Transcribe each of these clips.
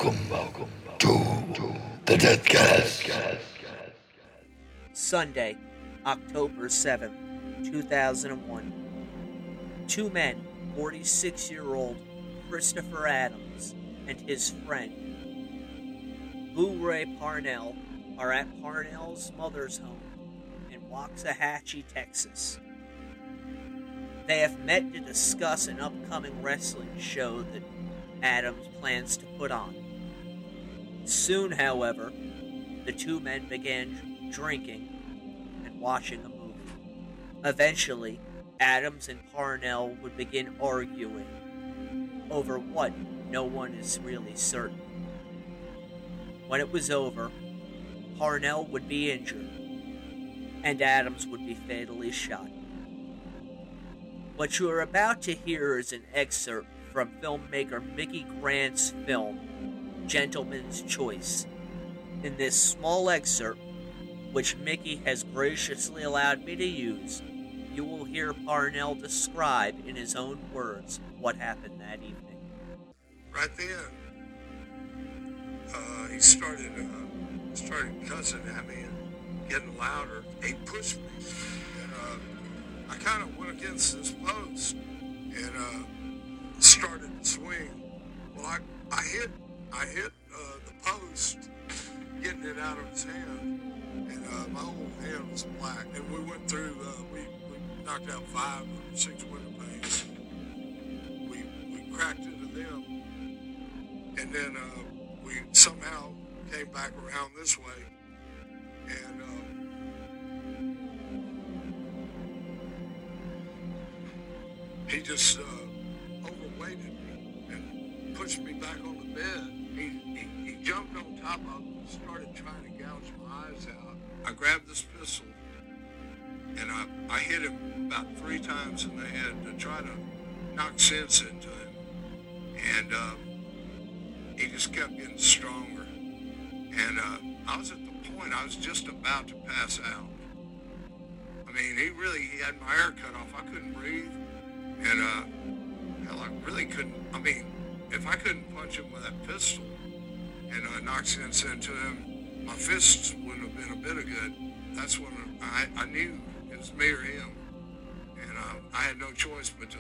Welcome to the Deathcast. Sunday, October 7th, 2001. Two men, 46-year-old Christopher Adams and his friend, Boo Ray Parnell, are at Parnell's mother's home in Waxahachie, Texas. They have met to discuss an upcoming wrestling show that Adams plans to put on. Soon, however, the two men began drinking and watching a movie. Eventually, Adams and Parnell would begin arguing over what no one is really certain. When it was over, Parnell would be injured, and Adams would be fatally shot. What you are about to hear is an excerpt from filmmaker Mickey Grant's film, Gentleman's Choice. In this small excerpt, which Mickey has graciously allowed me to use, you will hear Parnell describe in his own words what happened that evening. Right then, he started cussing at me and getting louder. He pushed me, and I kind of went against this post and started to swing. Well, I hit the post, getting it out of his hand, and my whole hand was black. And we went through. We knocked out 5 or 6 window panes. We cracked into them, and then we somehow came back around this way, and he just overweighted me and pushed me back on the bed. He jumped on top of me and started trying to gouge my eyes out. I grabbed this pistol and I hit him about 3 times in the head to try to knock sense into him. And he just kept getting stronger. And I was at the point I was just about to pass out. I mean, he had my air cut off. I couldn't breathe. And hell, I really couldn't. I mean, if I couldn't punch him with that pistol and knock sense into him, my fists wouldn't have been a bit of good. That's when I knew it was me or him, and I had no choice but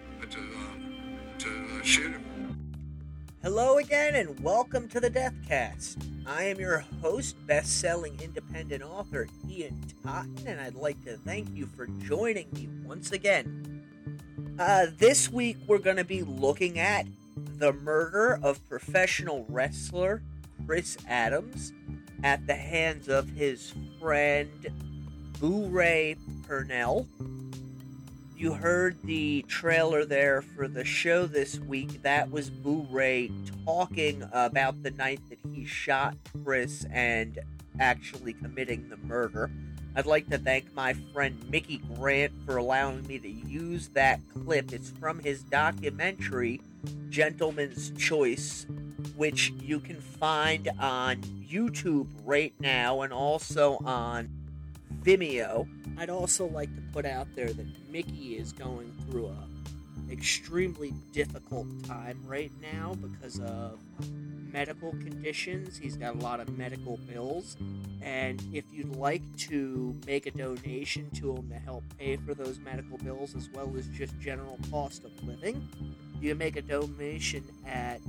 to shoot him. Hello again, and welcome to the Deathcast. I am your host, best-selling independent author Ian Totten, and I'd like to thank you for joining me once again. This week we're going to be looking at the murder of professional wrestler Chris Adams at the hands of his friend Boo Ray Parnell. You heard the trailer there for the show this week. That was Boo Ray talking about the night that he shot Chris and actually committing the murder. I'd like to thank my friend Mickey Grant for allowing me to use that clip. It's from his documentary, Gentleman's Choice, which you can find on YouTube right now and also on Vimeo. I'd also like to put out there that Mickey is going through a extremely difficult time right now because of medical conditions. He's got a lot of medical bills, and if you'd like to make a donation to him to help pay for those medical bills as well as just general cost of living, you can make a donation at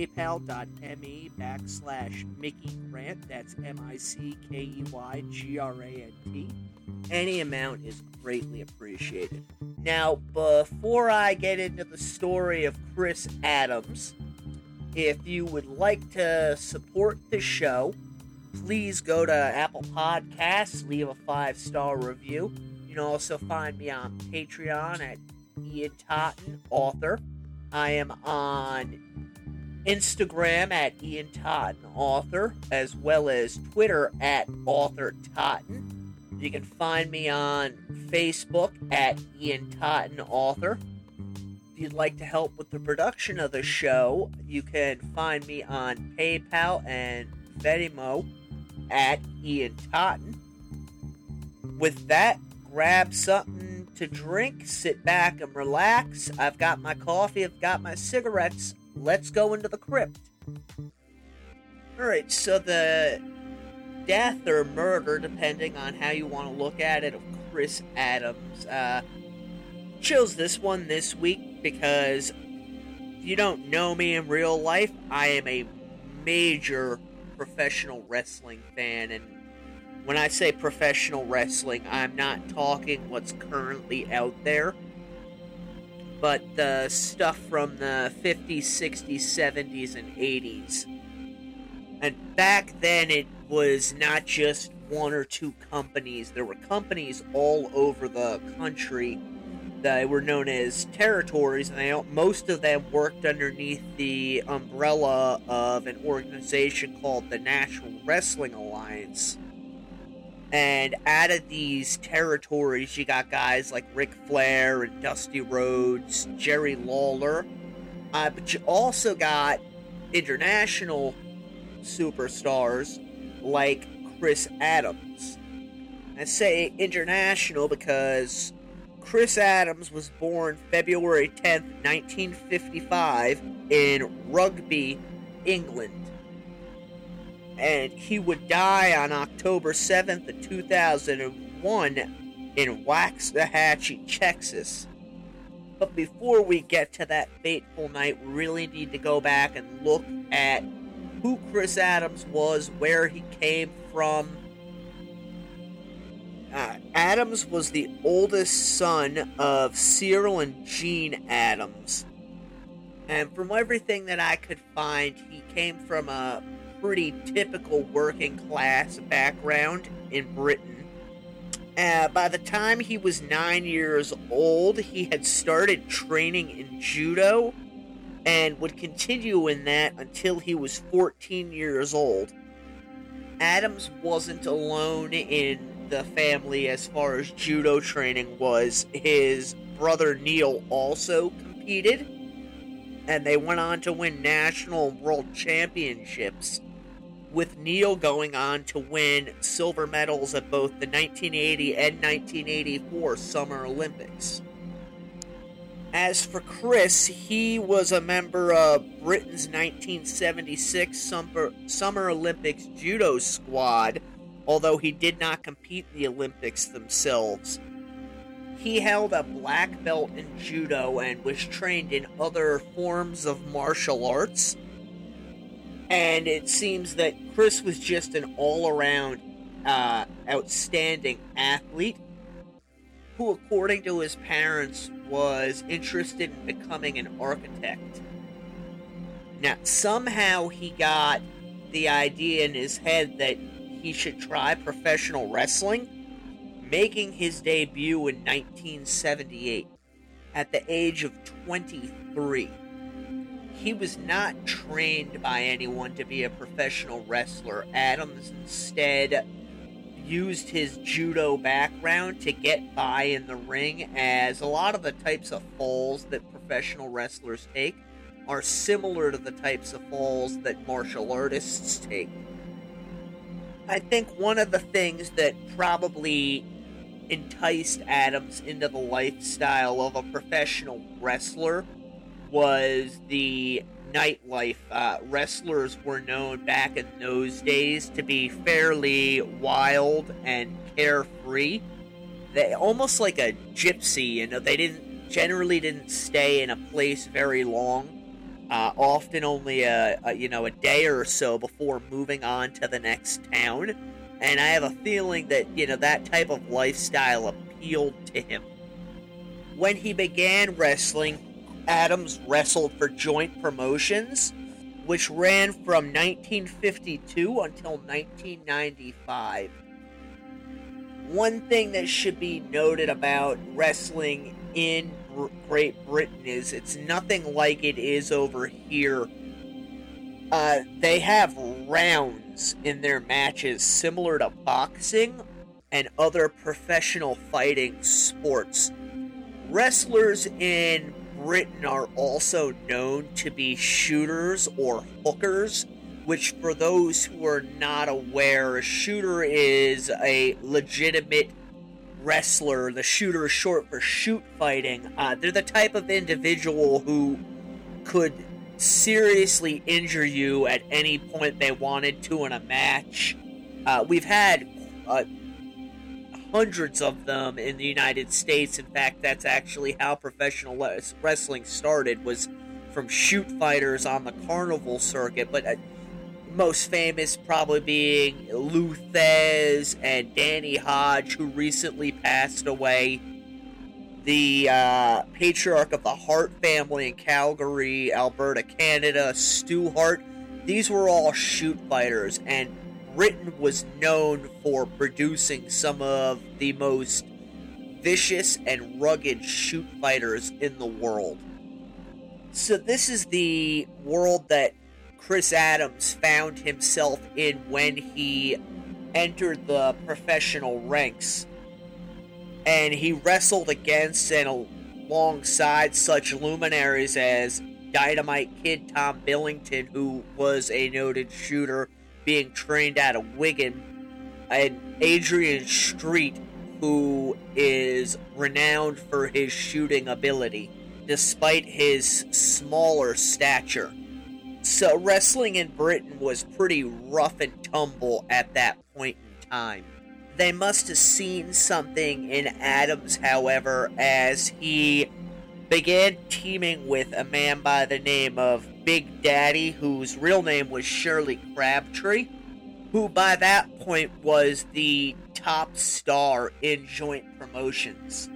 paypal.me/Mickey Grant. That's MICKEYGRANT. Any amount is greatly appreciated. Now, before I get into the story of Chris Adams, if you would like to support the show, please go to Apple Podcasts, leave a 5-star review. You can also find me on Patreon at Ian Totten, author. I am on Instagram at Ian Totten, author, as well as Twitter at Author Totten. You can find me on Facebook at Ian Totten, author. If you'd like to help with the production of the show, you can find me on PayPal and Venmo at Ian Totten. With that, grab something to drink, sit back and relax. I've got my coffee, I've got my cigarettes. Let's go into the crypt. Alright, so the death or murder, depending on how you want to look at it, of Chris Adams, chose this one this week because if you don't know me in real life, I am a major professional wrestling fan, and when I say professional wrestling, I'm not talking what's currently out there, but the stuff from the 50s, 60s, 70s, and 80s. And back then, it was not just one or two companies. There were companies all over the country that were known as territories, and most of them worked underneath the umbrella of an organization called the National Wrestling Alliance. And out of these territories, you got guys like Ric Flair and Dusty Rhodes, Jerry Lawler, but you also got international superstars like Chris Adams. I say international because Chris Adams was born February 10th, 1955 in Rugby, England. And he would die on October 7th of 2001 in Waxahachie, Texas. But before we get to that fateful night, we really need to go back and look at who Chris Adams was, where he came from. Adams was the oldest son of Cyril and Jean Adams. And from everything that I could find, he came from a pretty typical working class background in Britain. By the time he was 9 years old, he had started training in judo and would continue in that until he was 14 years old. Adams wasn't alone in the family as far as judo training was. His brother Neil also competed, and they went on to win national and world championships, with Neil going on to win silver medals at both the 1980 and 1984 Summer Olympics. As for Chris, he was a member of Britain's 1976 Summer Olympics judo squad, although he did not compete in the Olympics themselves. He held a black belt in judo and was trained in other forms of martial arts. And it seems that Chris was just an all-around outstanding athlete who, according to his parents, was interested in becoming an architect. Now, somehow he got the idea in his head that he should try professional wrestling, making his debut in 1978 at the age of 23. He was not trained by anyone to be a professional wrestler. Adams instead used his judo background to get by in the ring, as a lot of the types of falls that professional wrestlers take are similar to the types of falls that martial artists take. I think one of the things that probably enticed Adams into the lifestyle of a professional wrestler was the nightlife. Wrestlers were known back in those days to be fairly wild and carefree. They almost like a gypsy, they generally didn't stay in a place very long. Often only a day or so before moving on to the next town. And I have a feeling that, that type of lifestyle appealed to him. When he began wrestling, Adams wrestled for Joint Promotions, which ran from 1952 until 1995. One thing that should be noted about wrestling in Great Britain is it's nothing like it is over here. They have rounds in their matches similar to boxing and other professional fighting sports. Wrestlers in Britain are also known to be shooters or hookers, which, for those who are not aware, a shooter is a legitimate wrestler. The shooter is short for shoot fighting. They're the type of individual who could seriously injure you at any point they wanted to in a match. We've had hundreds of them in the United States. In fact, that's actually how professional wrestling started, was from shoot fighters on the carnival circuit, but most famous probably being Lou Thesz and Danny Hodge, who recently passed away. The patriarch of the Hart family in Calgary, Alberta, Canada, Stu Hart. These were all shoot fighters, and Britain was known for producing some of the most vicious and rugged shoot fighters in the world. So this is the world that Chris Adams found himself in when he entered the professional ranks. And he wrestled against and alongside such luminaries as Dynamite Kid Tom Billington, who was a noted shooter being trained out of Wigan, and Adrian Street, who is renowned for his shooting ability, despite his smaller stature. So wrestling in Britain was pretty rough and tumble at that point in time. They must have seen something in Adams, however, as he began teaming with a man by the name of Big Daddy, whose real name was Shirley Crabtree, who by that point was the top star in Joint Promotions.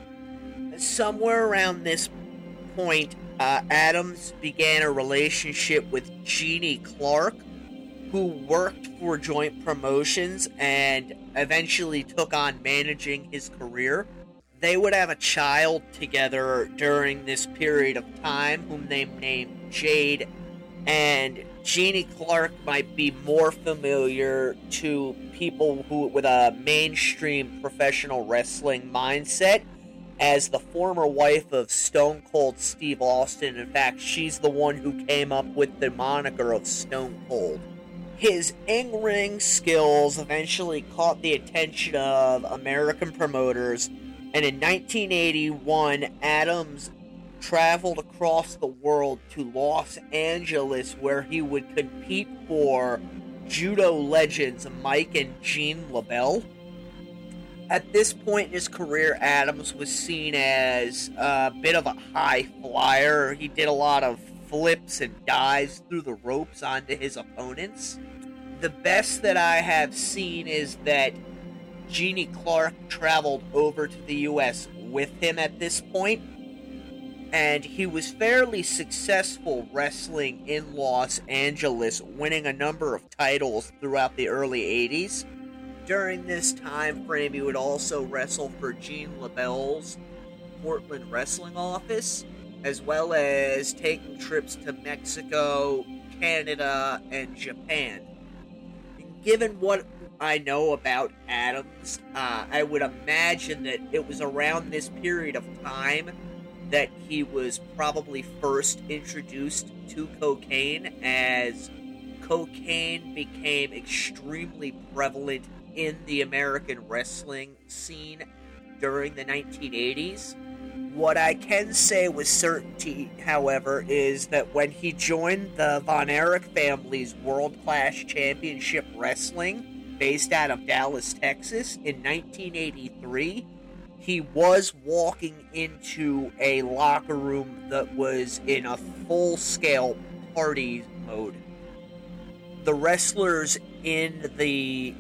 Somewhere around this point, Adams began a relationship with Jeannie Clark, who worked for Joint Promotions and eventually took on managing his career. They would have a child together during this period of time, whom they named Jade, and Jeannie Clark might be more familiar to people who with a mainstream professional wrestling mindset as the former wife of Stone Cold Steve Austin. In fact, she's the one who came up with the moniker of Stone Cold. His in-ring skills eventually caught the attention of American promoters, and in 1981, Adams traveled across the world to Los Angeles, where he would compete for judo legends Mike and Gene LaBelle. At this point in his career, Adams was seen as a bit of a high flyer. He did a lot of flips and dives through the ropes onto his opponents. The best that I have seen is that Jeannie Clark traveled over to the U.S. with him at this point, and he was fairly successful wrestling in Los Angeles, winning a number of titles throughout the early 80s. During this time frame, he would also wrestle for Gene LaBelle's Portland wrestling office, as well as taking trips to Mexico, Canada, and Japan. Given what I know about Adams, I would imagine that it was around this period of time that he was probably first introduced to cocaine, as cocaine became extremely prevalent in the American wrestling scene during the 1980s. What I can say with certainty, however, is that when he joined the Von Erich family's World Class Championship Wrestling, based out of Dallas, Texas, in 1983, he was walking into a locker room that was in a full-scale party mode. The wrestlers in the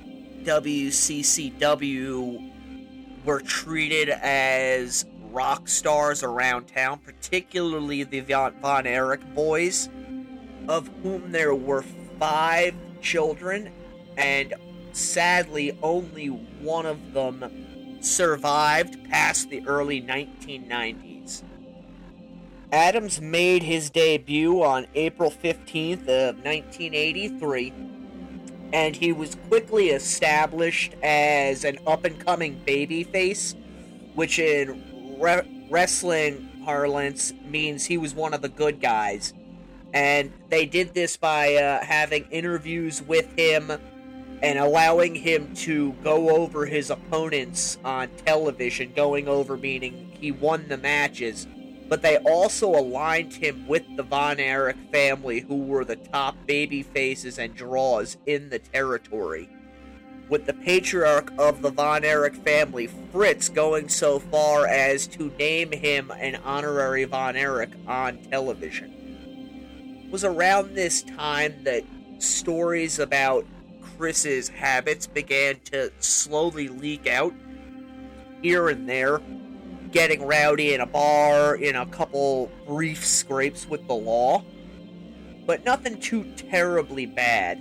WCCW were treated as rock stars around town, particularly the Von Erich boys, of whom there were 5 children, and sadly only one of them survived past the early 1990s. Adams made his debut on April 15th of 1983, and he was quickly established as an up-and-coming babyface, which in wrestling parlance means he was one of the good guys. And they did this by having interviews with him and allowing him to go over his opponents on television. Going over meaning he won the matches, but they also aligned him with the Von Erich family, who were the top baby faces and draws in the territory, with the patriarch of the Von Erich family, Fritz, going so far as to name him an honorary Von Erich on television. It was around this time that stories about Chris's habits began to slowly leak out here and there, getting rowdy in a bar, in a couple brief scrapes with the law, but nothing too terribly bad.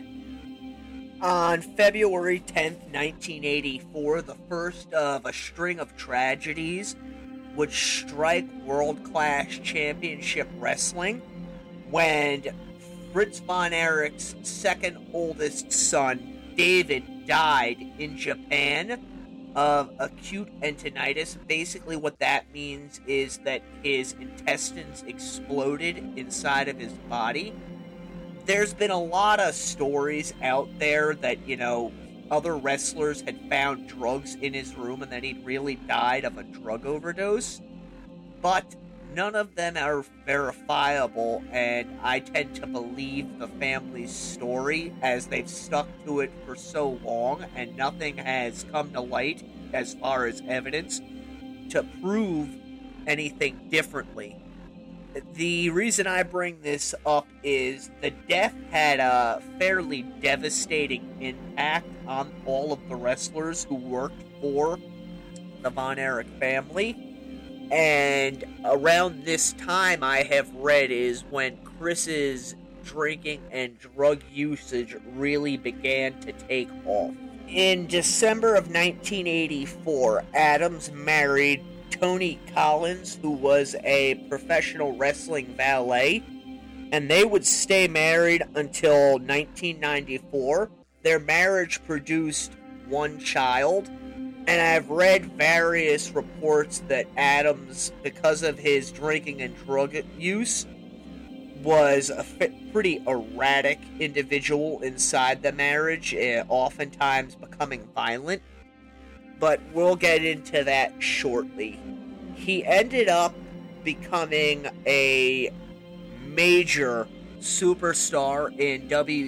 On February 10th, 1984, the first of a string of tragedies would strike world-class championship wrestling when Fritz Von Erich's second oldest son, David, died in Japan of acute enteritis. Basically what that means is that his intestines exploded inside of his body. There's been a lot of stories out there that, other wrestlers had found drugs in his room and that he'd really died of a drug overdose, but none of them are verifiable, and I tend to believe the family's story as they've stuck to it for so long, and nothing has come to light as far as evidence to prove anything differently. The reason I bring this up is the death had a fairly devastating impact on all of the wrestlers who worked for the Von Erich family. And around this time, I have read, is when Chris's drinking and drug usage really began to take off. In December of 1984, Adams married Tony Collins, who was a professional wrestling valet, and they would stay married until 1994. Their marriage produced one child, and I've read various reports that Adams, because of his drinking and drug use, was a pretty erratic individual inside the marriage, oftentimes becoming violent. But we'll get into that shortly. He ended up becoming a major superstar in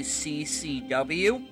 WCCW,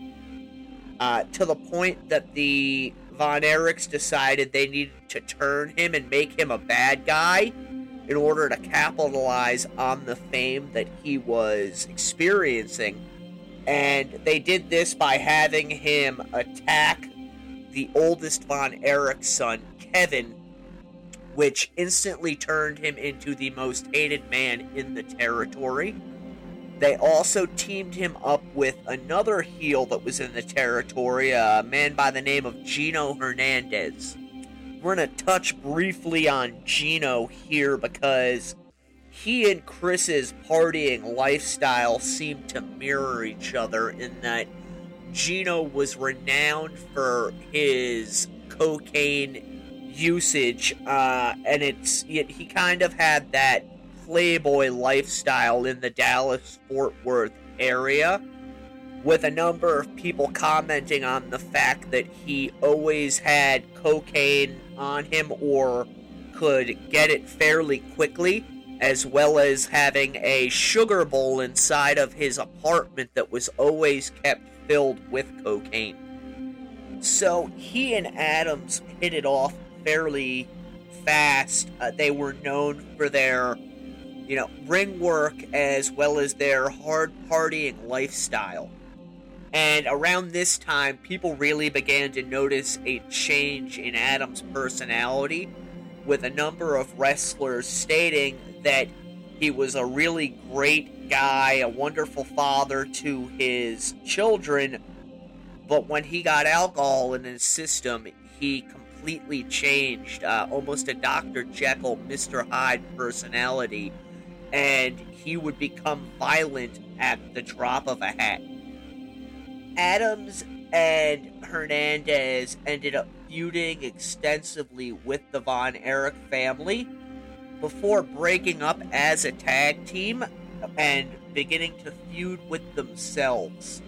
to the point that the Von Erichs decided they needed to turn him and make him a bad guy in order to capitalize on the fame that he was experiencing. And they did this by having him attack the oldest Von Erich son, Kevin, which instantly turned him into the most hated man in the territory. They also teamed him up with another heel that was in the territory, a man by the name of Gino Hernandez. We're going to touch briefly on Gino here because he and Chris's partying lifestyle seemed to mirror each other, in that Gino was renowned for his cocaine usage, and he kind of had that playboy lifestyle in the Dallas-Fort Worth area, with a number of people commenting on the fact that he always had cocaine on him or could get it fairly quickly, as well as having a sugar bowl inside of his apartment that was always kept filled with cocaine. So he and Adams hit it off fairly fast. They were known for their ring work as well as their hard partying lifestyle. And around this time, people really began to notice a change in Adams' personality, with a number of wrestlers stating that he was a really great guy, a wonderful father to his children, but when he got alcohol in his system, he completely changed, almost a Dr. Jekyll, Mr. Hyde personality, and he would become violent at the drop of a hat. Adams and Hernandez ended up feuding extensively with the Von Erich family before breaking up as a tag team and beginning to feud with themselves.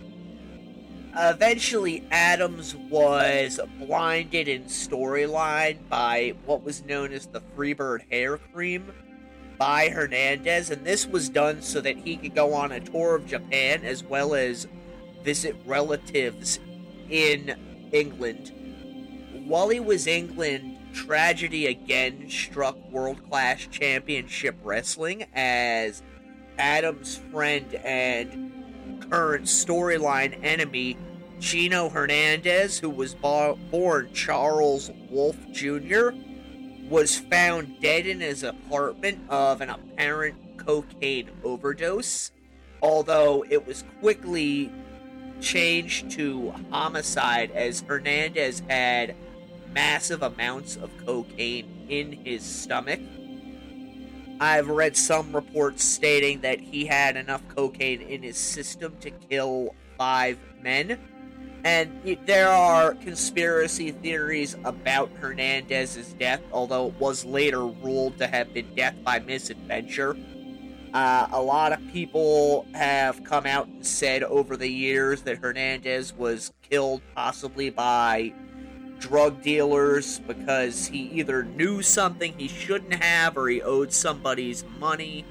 Eventually, Adams was blinded in storyline by what was known as the Freebird hair cream, by Hernandez, and this was done so that he could go on a tour of Japan as well as visit relatives in England. While he was in England, tragedy again struck World Class Championship Wrestling as Adams' friend and current storyline enemy, Chino Hernandez, who was born Charles Wolf Jr., was found dead in his apartment of an apparent cocaine overdose, although it was quickly changed to homicide as Hernandez had massive amounts of cocaine in his stomach. I've read some reports stating that he had enough cocaine in his system to kill 5 men. And there are conspiracy theories about Hernandez's death, although it was later ruled to have been death by misadventure. A lot of people have come out and said over the years that Hernandez was killed possibly by drug dealers because he either knew something he shouldn't have or he owed somebody money.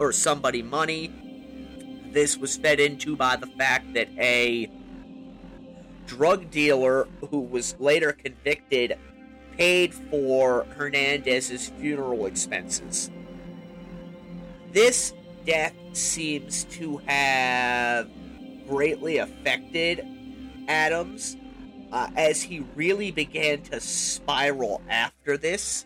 This was fed into by the fact that a drug dealer who was later convicted paid for Hernandez's funeral expenses. This death seems to have greatly affected Adams as he really began to spiral after this,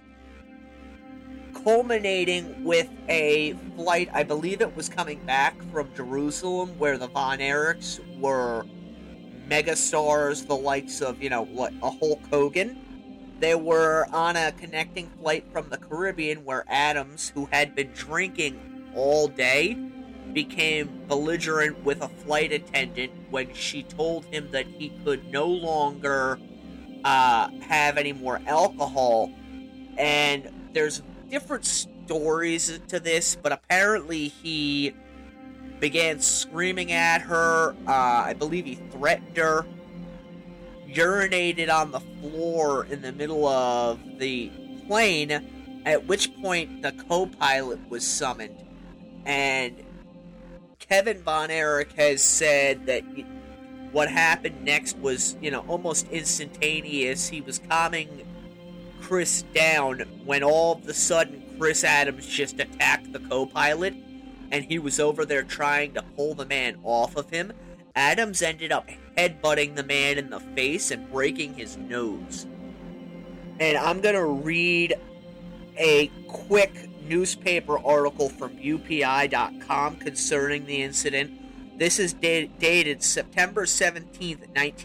culminating with a flight, I believe it was coming back from Jerusalem, where the Von Erichs were megastars, the likes of, a Hulk Hogan. They were on a connecting flight from the Caribbean where Adams, who had been drinking all day, became belligerent with a flight attendant when she told him that he could no longer have any more alcohol. And there's different stories to this, but apparently he began screaming at her. I believe he threatened her, urinated on the floor in the middle of the plane, at which point the co-pilot was summoned. And Kevin Von Erich has said that what happened next was, almost instantaneous. He was calming Chris down when all of a sudden Chris Adams just attacked the co-pilot, and he was over there trying to pull the man off of him. Adams ended up headbutting the man in the face and breaking his nose. And I'm going to read a quick newspaper article from UPI.com concerning the incident. This is dated September 17th,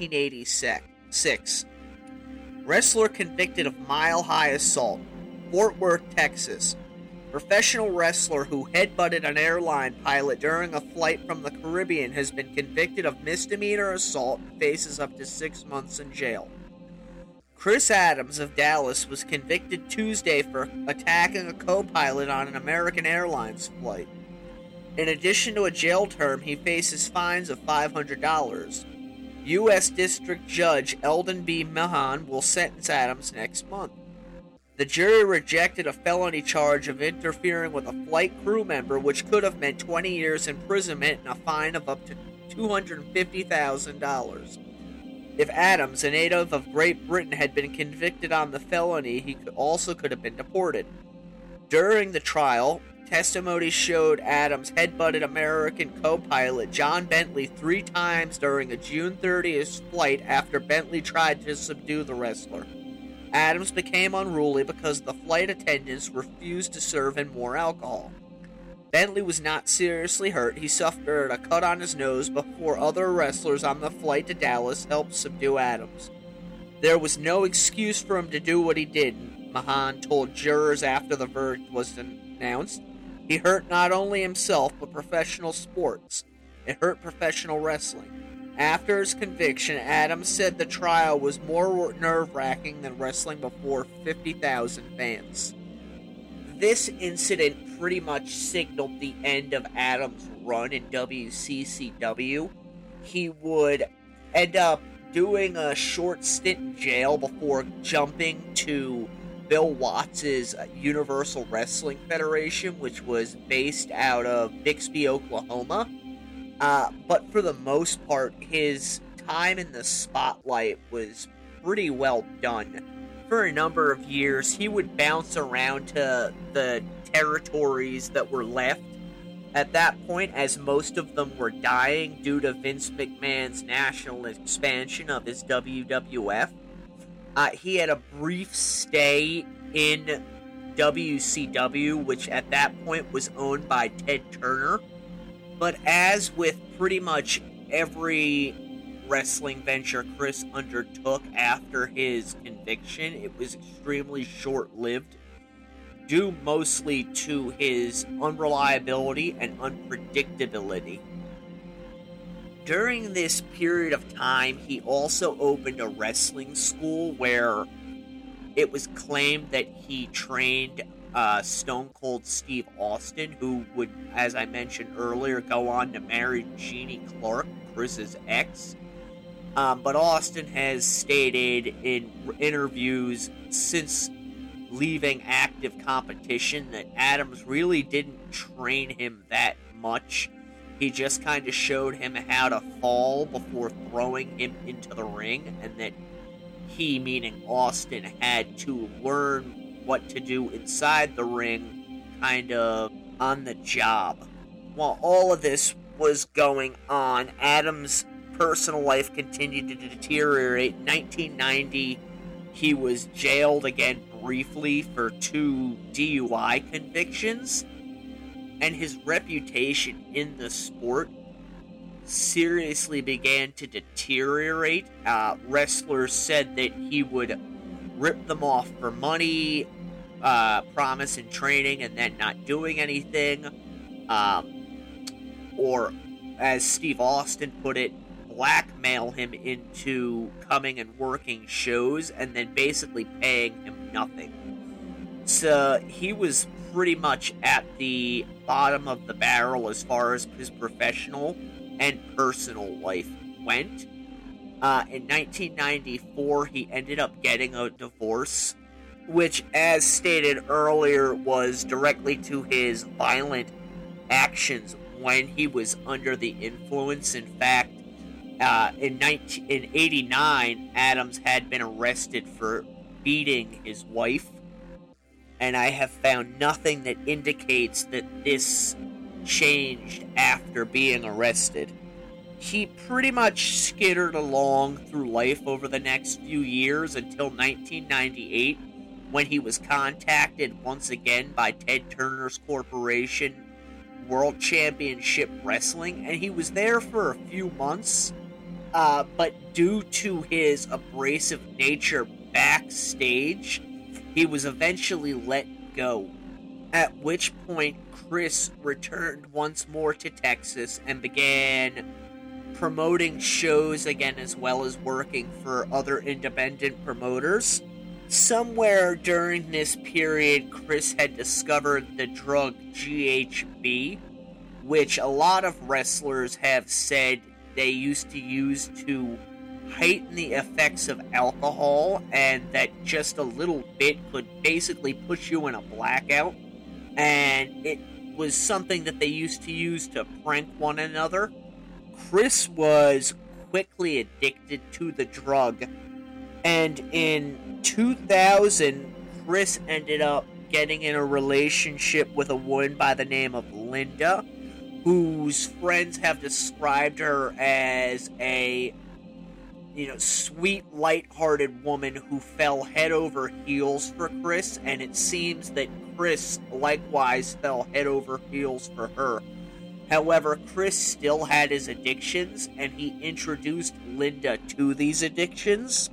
1986. Wrestler convicted of mile-high assault. Fort Worth, Texas. Professional wrestler who headbutted an airline pilot during a flight from the Caribbean has been convicted of misdemeanor assault and faces up to 6 months in jail. Chris Adams of Dallas was convicted Tuesday for attacking a co-pilot on an American Airlines flight. In addition to a jail term, he faces fines of $500. U.S. District Judge Eldon B. Mahan will sentence Adams next month. The jury rejected a felony charge of interfering with a flight crew member, which could have meant 20 years imprisonment and a fine of up to $250,000. If Adams, a native of Great Britain, had been convicted on the felony, he could have been deported. During the trial, testimony showed Adams headbutted American co-pilot John Bentley 3 times during a June 30th flight after Bentley tried to subdue the wrestler. Adams became unruly because the flight attendants refused to serve him more alcohol. Bentley was not seriously hurt. He suffered a cut on his nose before other wrestlers on the flight to Dallas helped subdue Adams. There was no excuse for him to do what he did, Mahan told jurors after the verdict was announced. He hurt not only himself, but professional sports. It hurt professional wrestling. After his conviction, Adams said the trial was more nerve-wracking than wrestling before 50,000 fans. This incident pretty much signaled the end of Adams' run in WCCW. He would end up doing a short stint in jail before jumping to Bill Watts' Universal Wrestling Federation, which was based out of Bixby, Oklahoma. But for the most part, his time in the spotlight was pretty well done. For a number of years, he would bounce around to the territories that were left at that point, as most of them were dying due to Vince McMahon's national expansion of his WWF. He had a brief stay in WCW, which at that point was owned by Ted Turner. But as with pretty much every wrestling venture Chris undertook after his conviction, it was extremely short-lived, due mostly to his unreliability and unpredictability. During this period of time, he also opened a wrestling school where it was claimed that he trained Stone Cold Steve Austin, who would, as I mentioned earlier, go on to marry Jeannie Clark, Chris's ex. But Austin has stated in interviews since leaving active competition that Adams really didn't train him that much. He just kind of showed him how to fall before throwing him into the ring, and that he, meaning Austin, had to learn what to do inside the ring kind of on the job. While all of this was going on, Adams' personal life continued to deteriorate. In 1990, he was jailed again briefly for 2 DUI convictions, and his reputation in the sport seriously began to deteriorate. Wrestlers said that he would rip them off for money, promising training and then not doing anything, or as Steve Austin put it, blackmail him into coming and working shows and then basically paying him nothing. So he was pretty much at the bottom of the barrel as far as his professional and personal life went. In 1994, he ended up getting a divorce, which, as stated earlier, was directly to his violent actions when he was under the influence. In fact, in 1989, Adams had been arrested for beating his wife, and I have found nothing that indicates that this changed after being arrested. He pretty much skittered along through life over the next few years until 1998, when he was contacted once again by Ted Turner's corporation, World Championship Wrestling, and he was there for a few months, but due to his abrasive nature backstage, he was eventually let go, at which point Chris returned once more to Texas and began promoting shows again, as well as working for other independent promoters. Somewhere during this period, Chris had discovered the drug GHB, which a lot of wrestlers have said they used to use to heighten the effects of alcohol, and that just a little bit could basically put you in a blackout. And it was something that they used to use to prank one another. Chris was quickly addicted to the drug, and in 2000, Chris ended up getting in a relationship with a woman by the name of Linda, whose friends have described her as a, sweet, light-hearted woman who fell head over heels for Chris, and it seems that Chris likewise fell head over heels for her. However, Chris still had his addictions, and he introduced Linda to these addictions.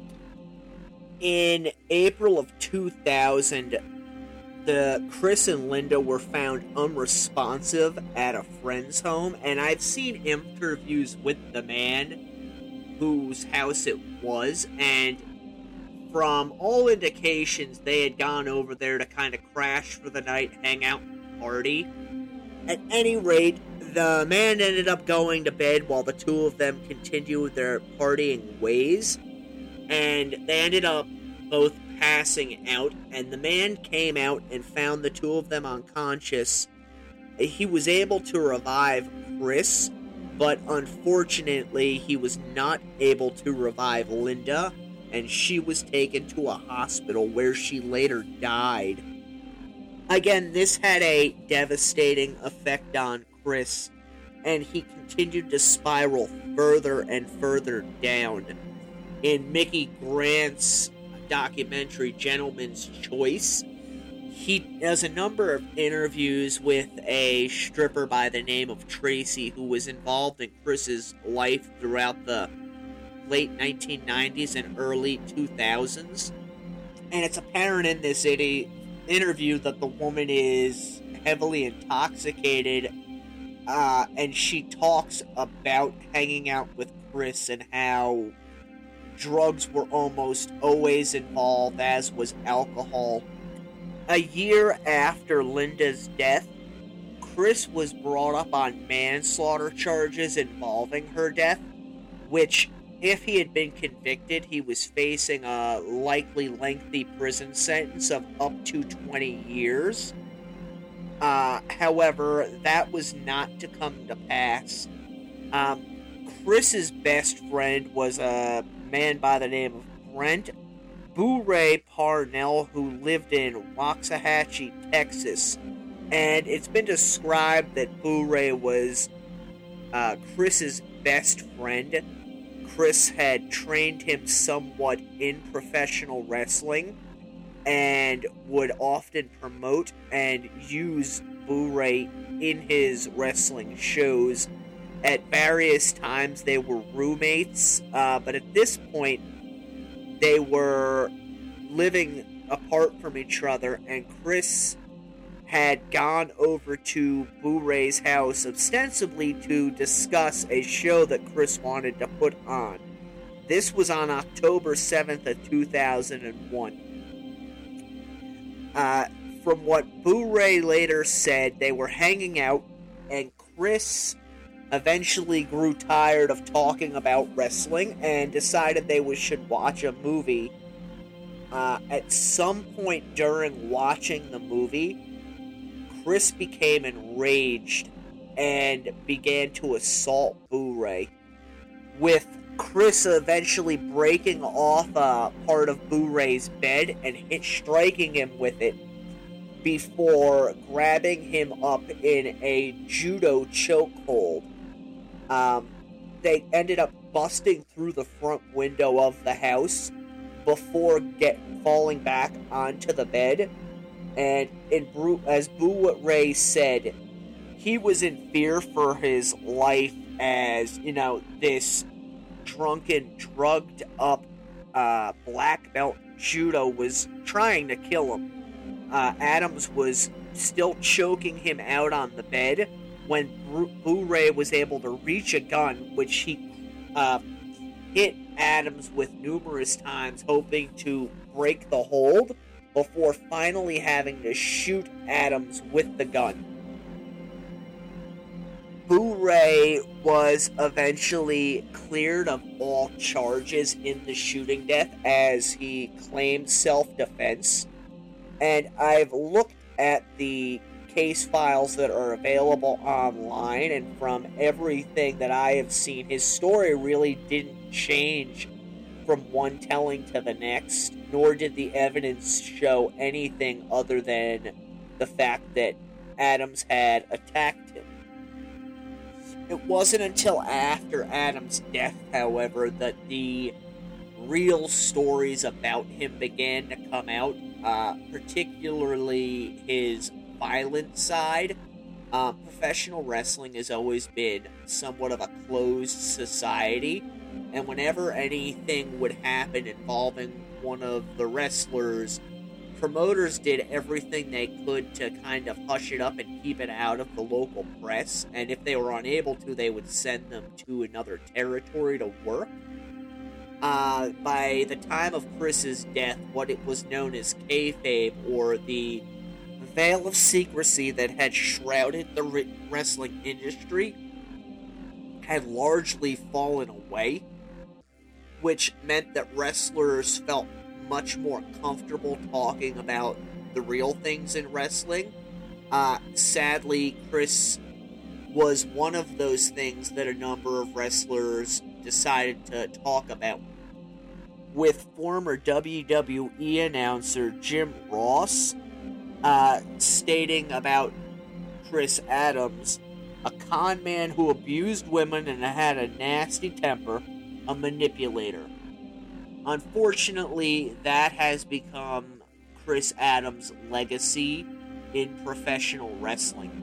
In April of 2000, Chris and Linda were found unresponsive at a friend's home, and I've seen interviews with the man whose house it was, and from all indications, they had gone over there to kind of crash for the night, hang out, and party. At any rate, the man ended up going to bed while the two of them continued their partying ways, and they ended up both passing out, and the man came out and found the two of them unconscious. He was able to revive Chris, but unfortunately he was not able to revive Linda, and she was taken to a hospital where she later died. Again, this had a devastating effect on Chris, and he continued to spiral further and further down. In Mickey Grant's documentary Gentleman's Choice, he does a number of interviews with a stripper by the name of Tracy, who was involved in Chris's life throughout the late 1990s and early 2000s. And it's apparent in this interview that the woman is heavily intoxicated, and she talks about hanging out with Chris and how drugs were almost always involved, as was alcohol. A year after Linda's death, Chris was brought up on manslaughter charges involving her death, which, if he had been convicted, he was facing a likely lengthy prison sentence of up to 20 years. However, that was not to come to pass. Chris's best friend was a man by the name of Brent Boo-Ray Parnell, who lived in Waxahachie, Texas. And it's been described that Boo-Ray was Chris's best friend. Chris had trained him somewhat in professional wrestling and would often promote and use Boo-Ray in his wrestling shows. At various times they were roommates, but at this point they were living apart from each other, and Chris had gone over to Boo-Ray's house ostensibly to discuss a show that Chris wanted to put on. This was on October 7th of 2001. From what Boo-Ray later said, they were hanging out, and Chris eventually grew tired of talking about wrestling and decided they should watch a movie. At some point during watching the movie, Chris became enraged and began to assault Boo-Ray, with Chris eventually breaking off a part of Boo-Ray's bed and striking him with it before grabbing him up in a judo chokehold. They ended up busting through the front window of the house before falling back onto the bed. And as Boo-Ray said, he was in fear for his life as, this drunken, drugged up black belt judo was trying to kill him. Adams was still choking him out on the bed when Boo-Ray was able to reach a gun, which he hit Adams with numerous times, hoping to break the hold, before finally having to shoot Adams with the gun. Boo-Ray was eventually cleared of all charges in the shooting death, as he claimed self-defense. And I've looked at the case files that are available online, and from everything that I have seen, his story really didn't change from one telling to the next, nor did the evidence show anything other than the fact that Adams had attacked him. It wasn't until after Adams' death, however, that the real stories about him began to come out, particularly his violent side. Professional wrestling has always been somewhat of a closed society, and whenever anything would happen involving one of the wrestlers, promoters did everything they could to kind of hush it up and keep it out of the local press, and if they were unable to, they would send them to another territory to work. By the time of Chris's death, what it was known as kayfabe, or the veil of secrecy that had shrouded the wrestling industry, had largely fallen away, which meant that wrestlers felt much more comfortable talking about the real things in wrestling. Sadly, Chris was one of those things that a number of wrestlers decided to talk about. With former WWE announcer Jim Ross stating about Chris Adams, a con man who abused women and had a nasty temper, a manipulator. Unfortunately, that has become Chris Adams' legacy in professional wrestling.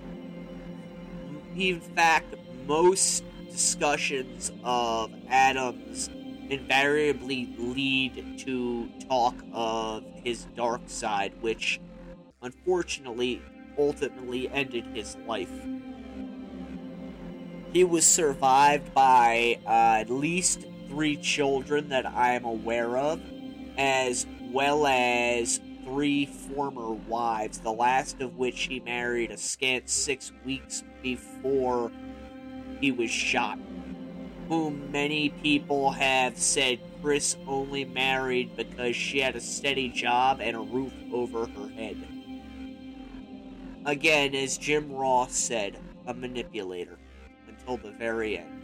In fact, most discussions of Adams invariably lead to talk of his dark side, which unfortunately ultimately ended his life. He was survived by at least 3 children that I am aware of, as well as 3 former wives, the last of which he married a scant 6 weeks before he was shot, whom many people have said Chris only married because she had a steady job and a roof over her head. Again, as Jim Ross said, a manipulator until the very end.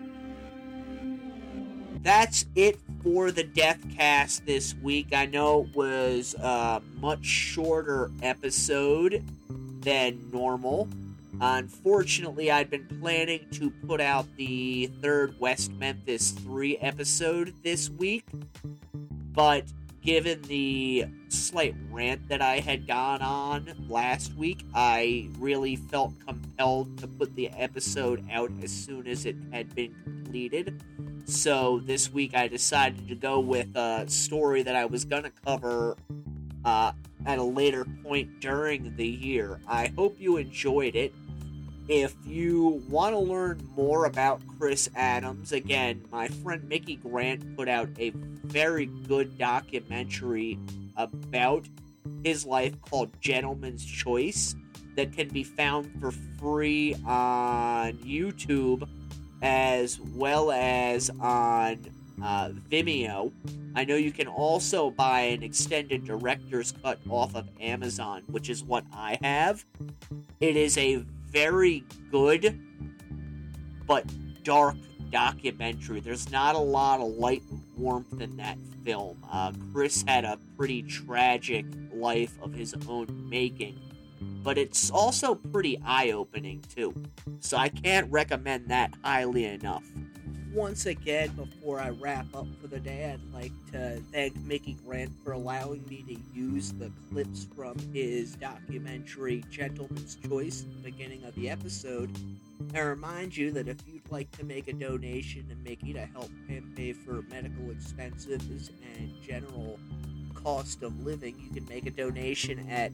That's it for the Deathcast this week. I know it was a much shorter episode than normal. Unfortunately, I'd been planning to put out the third West Memphis 3 episode this week, but given the slight rant that I had gone on last week, I really felt compelled to put the episode out as soon as it had been completed. So this week I decided to go with a story that I was going to cover at a later point during the year. I hope you enjoyed it. If you want to learn more about Chris Adams, again, my friend Mickey Grant put out a very good documentary about his life called Gentleman's Choice that can be found for free on YouTube as well as on Vimeo. I know you can also buy an extended director's cut off of Amazon, which is what I have. It is a very good but dark documentary. There's not a lot of light and warmth in that film. Chris had a pretty tragic life of his own making, but it's also pretty eye-opening too. So I can't recommend that highly enough. Once again, before I wrap up for the day, I'd like to thank Mickey Grant for allowing me to use the clips from his documentary Gentleman's Choice at the beginning of the episode. I remind you that if you'd like to make a donation to Mickey to help him pay for medical expenses and general cost of living, you can make a donation at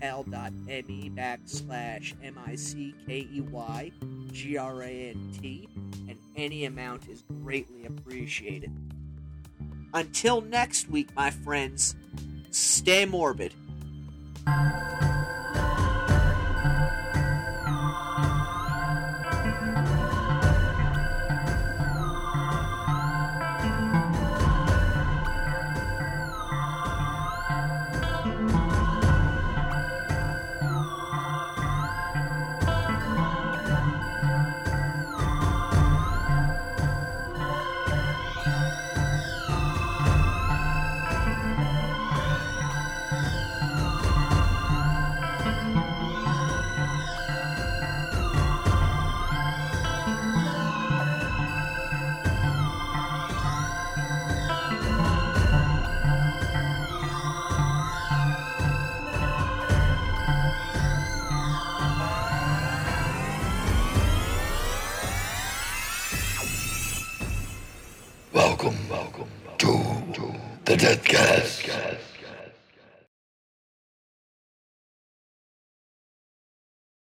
paypal.me/MICKEYGRANT, and any amount is greatly appreciated. Until next week, my friends, stay morbid. Welcome to the Deathcast.